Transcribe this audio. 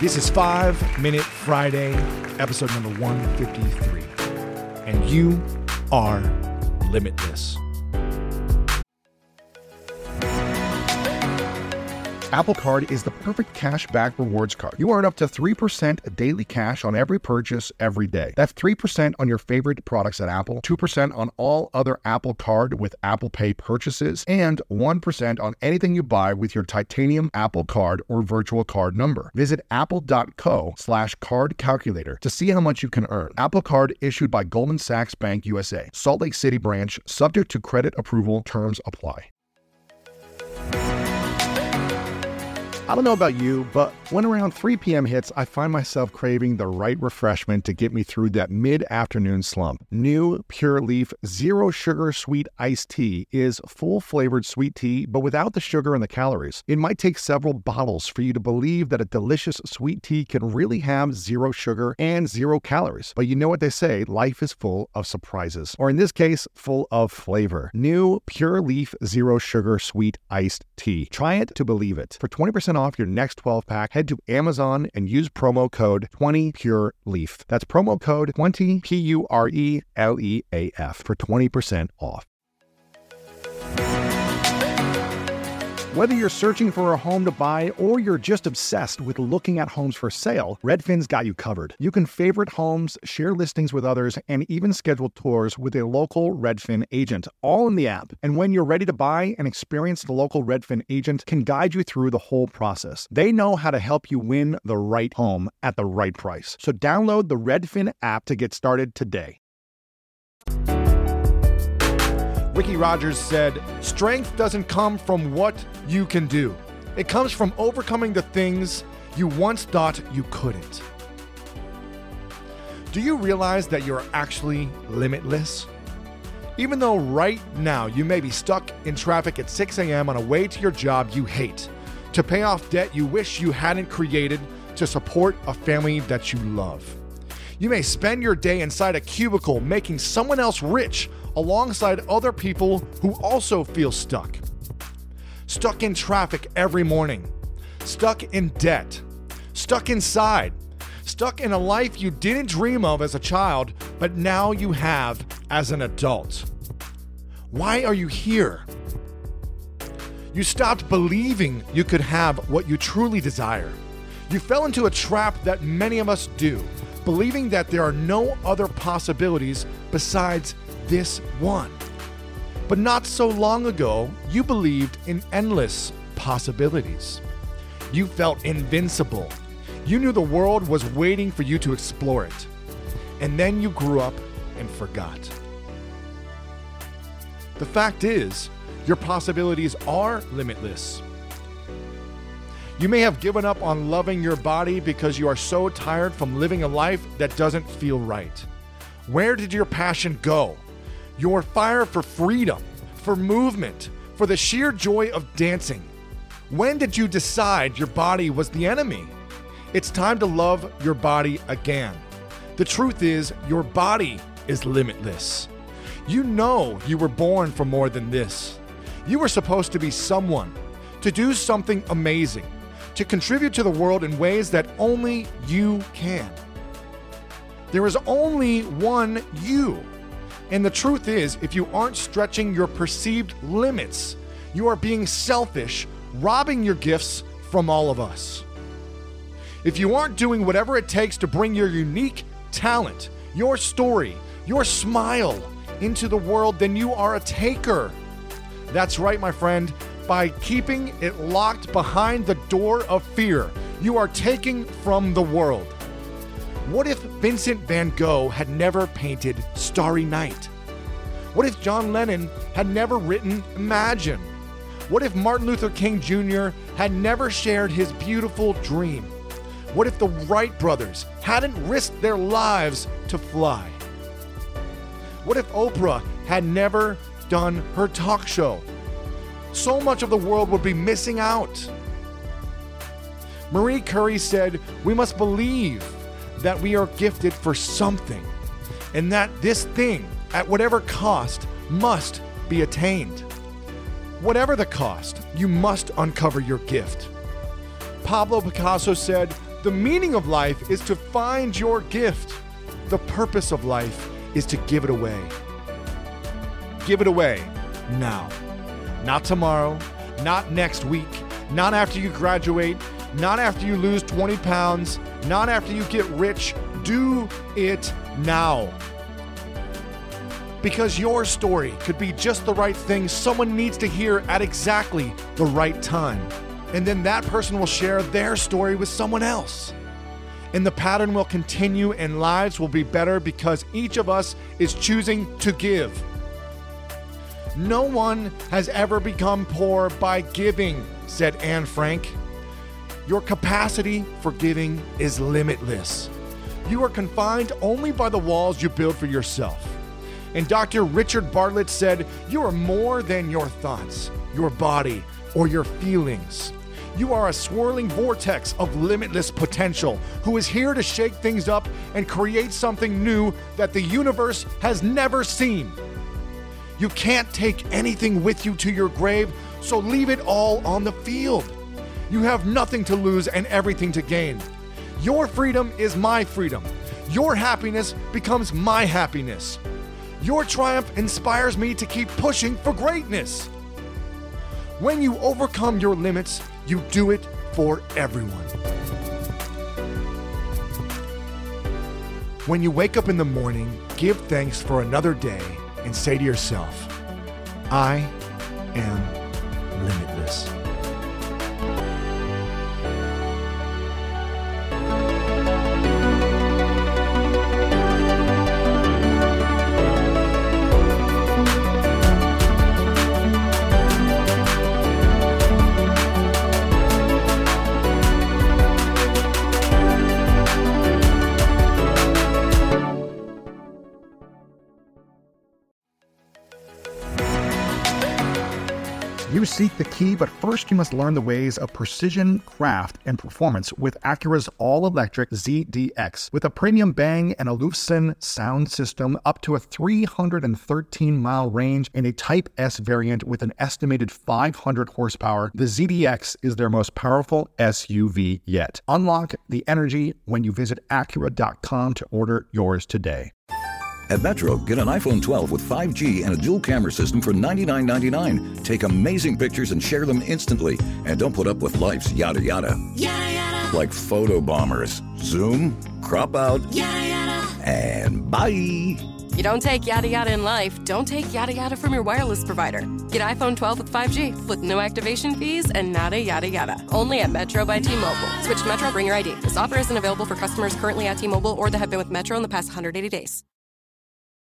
This is 5 Minute Friday, episode number 153. And you are limitless. Apple Card is the perfect cash back rewards card. You earn up to 3% daily cash on every purchase every day. That's 3% on your favorite products at Apple, 2% on all other Apple Card with Apple Pay purchases, and 1% on anything you buy with your titanium Apple Card or virtual card number. Visit apple.co/card calculator to see how much you can earn. Apple Card issued by Goldman Sachs Bank USA, Salt Lake City branch, subject to credit approval, terms apply. I don't know about you, but when around 3 p.m. hits, I find myself craving the right refreshment to get me through that mid-afternoon slump. New Pure Leaf Zero Sugar Sweet Iced Tea is full-flavored sweet tea, but without the sugar and the calories. It might take several bottles for you to believe that a delicious sweet tea can really have zero sugar and 0 calories. But you know what they say, life is full of surprises. Or in this case, full of flavor. New Pure Leaf Zero Sugar Sweet Iced Tea. Try it to believe it. For 20% off your next 12-pack, head to Amazon and use promo code 20PureLeaf. That's promo code 20 PURELEAF for 20% off. Whether you're searching for a home to buy or you're just obsessed with looking at homes for sale, Redfin's got you covered. You can favorite homes, share listings with others, and even schedule tours with a local Redfin agent, all in the app. And when you're ready to buy, an experienced local Redfin agent can guide you through the whole process. They know how to help you win the right home at the right price. So download the Redfin app to get started today. Ricky Rogers said, "Strength doesn't come from what you can do. It comes from overcoming the things you once thought you couldn't." Do you realize that you're actually limitless? Even though right now you may be stuck in traffic at 6 a.m. on a way to your job you hate, to pay off debt you wish you hadn't created, to support a family that you love. You may spend your day inside a cubicle making someone else rich alongside other people who also feel stuck. Stuck in traffic every morning. Stuck in debt. Stuck inside. Stuck in a life you didn't dream of as a child, but now you have as an adult. Why are you here? You stopped believing you could have what you truly desire. You fell into a trap that many of us do, believing that there are no other possibilities besides this one. But not so long ago, you believed in endless possibilities. You felt invincible. You knew the world was waiting for you to explore it. And then you grew up and forgot. The fact is, your possibilities are limitless. You may have given up on loving your body because you are so tired from living a life that doesn't feel right. Where did your passion go? Your fire for freedom, for movement, for the sheer joy of dancing. When did you decide your body was the enemy? It's time to love your body again. The truth is, your body is limitless. You know you were born for more than this. You were supposed to be someone, to do something amazing, to contribute to the world in ways that only you can. There is only one you. And the truth is, if you aren't stretching your perceived limits, you are being selfish, robbing your gifts from all of us. If you aren't doing whatever it takes to bring your unique talent, your story, your smile into the world, then you are a taker. That's right, my friend. By keeping it locked behind the door of fear, you are taking from the world. What if Vincent van Gogh had never painted Starry Night? What if John Lennon had never written Imagine? What if Martin Luther King Jr. had never shared his beautiful dream? What if the Wright brothers hadn't risked their lives to fly? What if Oprah had never done her talk show? So much of the world would be missing out. Marie Curie said, "We must believe that we are gifted for something, and that this thing, at whatever cost, must be attained. Whatever the cost, you must uncover your gift." Pablo Picasso said, The meaning of life is to find your gift. The purpose of life is to give it away. Give it away now. Not tomorrow, not next week, not after you graduate, not after you lose 20 pounds, not after you get rich. Do it now. Because your story could be just the right thing someone needs to hear at exactly the right time. And then that person will share their story with someone else. And the pattern will continue and lives will be better because each of us is choosing to give. No one has ever become poor by giving, said Anne Frank. Your capacity for giving is limitless. You are confined only by the walls you build for yourself. And Dr. Richard Bartlett said, you are more than your thoughts, your body, or your feelings. You are a swirling vortex of limitless potential who is here to shake things up and create something new that the universe has never seen. You can't take anything with you to your grave, so leave it all on the field. You have nothing to lose and everything to gain. Your freedom is my freedom. Your happiness becomes my happiness. Your triumph inspires me to keep pushing for greatness. When you overcome your limits, you do it for everyone. When you wake up in the morning, give thanks for another day and say to yourself, I am limitless. You seek the key, but first you must learn the ways of precision, craft, and performance with Acura's all-electric ZDX. With a premium Bang and Olufsen sound system, up to a 313-mile range, and a Type S variant with an estimated 500 horsepower, the ZDX is their most powerful SUV yet. Unlock the energy when you visit Acura.com to order yours today. At Metro, get an iPhone 12 with 5G and a dual camera system for $99.99. Take amazing pictures and share them instantly. And don't put up with life's yada yada. Yada yada. Like photo bombers. Zoom, crop out, yada yada. And bye. You don't take yada yada in life, don't take yada yada from your wireless provider. Get iPhone 12 with 5G with no activation fees and nada yada yada. Only at Metro by T-Mobile. Switch to Metro, bring your ID. This offer isn't available for customers currently at T-Mobile or that have been with Metro in the past 180 days.